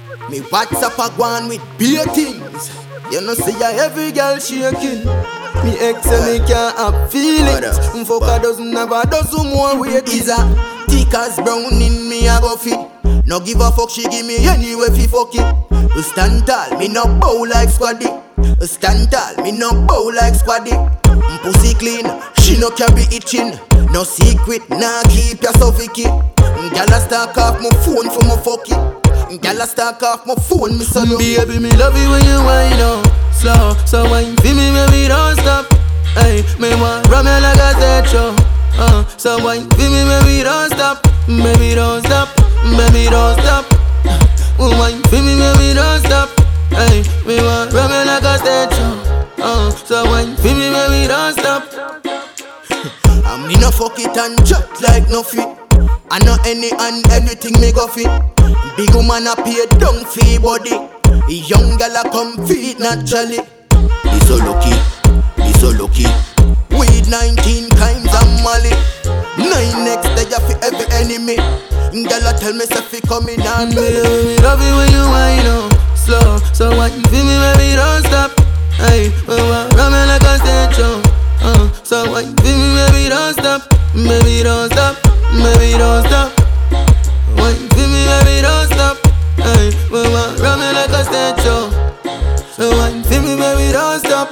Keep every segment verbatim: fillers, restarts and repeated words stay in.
Me WhatsApp a go on with beer things. You know see ya every girl shaking. Me ex and me can't have feelings. Fuck a dozen, never dozen more weight. Is a thick as brown in me a go fit. No give a fuck, she give me anyway fi fuck it. Stand tall, me no bow like squaddy. Stand tall, me no bow like squaddy. Pussy clean, she no can be itching. No secret, nah keep ya so vicky. Gyal a stack off my phone for my fuck it. Gyal a stack off my phone, me so lucky. Baby, me love you when you whine up slow. So wine for me, baby, don't stop. Hey, me want rum you like a dead show. Uh, so wine for me, baby, don't stop. Baby, don't stop. Baby, don't stop. Uh, wine for me, baby, don't stop. Hey, me want rum you like a dead show. Uh, so wine for me, baby, don't stop. I me no fuck it and chat like no fit. I know any and everything me go fit. Big woman a pay down fee body. Young gal a come feed naturally. Be so lucky, be so lucky. Weed nineteen times and Molly. Nine next day for every enemy. Gal a tell me say fi come in and me. Me love you when you whine up slow. So wine for me, baby, don't stop. Hey, we want rum you like a stage show. Uh, so wine for me, baby, don't stop. Baby, don't stop. Baby, don't stop. Wine for me, baby, don't stop. Hey, we want rum you like a stage show. So wine for me, baby, don't stop.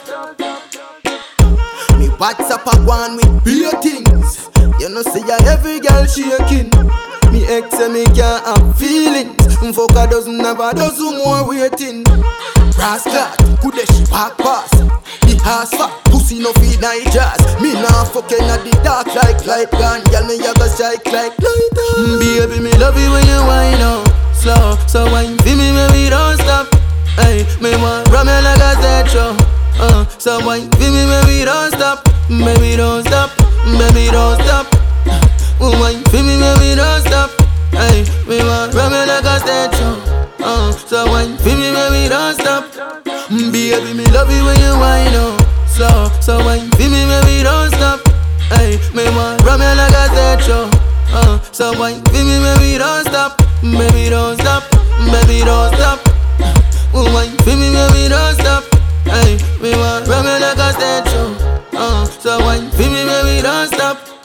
Me WhatsApp a go on with beer things. You know see ya every girl shaking. Me ex and me can't have feelings. Fuck a dozen, never dozen more waiting. Brass clock, coulda she walk past. The ass fat, pussy no feed night jazz. Me nah fucking at the dark like light gun. Girl me a go strike like light on. Baby, me love you when you whine up slow. So wine for me, baby, don't stop. Hey, me want rum you like a dead show. Uh, so wine for me, baby, don't stop. Baby, don't stop. Baby, don't stop. Uh, wine for me, baby, don't stop. Hey, me want rum you like a dead show. Uh, so wine for me, baby, don't stop. Baby, me love you when you whine up slow. So wine for me, baby, don't stop. Hey, me want rum you like a dead show. Uh, so wine for me, baby, don't stop. Baby, don't stop. Baby, don't stop. Uh, wine for me, baby, don't stop. Hey, me want rum you like a dead show. Uh, so wine for me, baby, don't stop.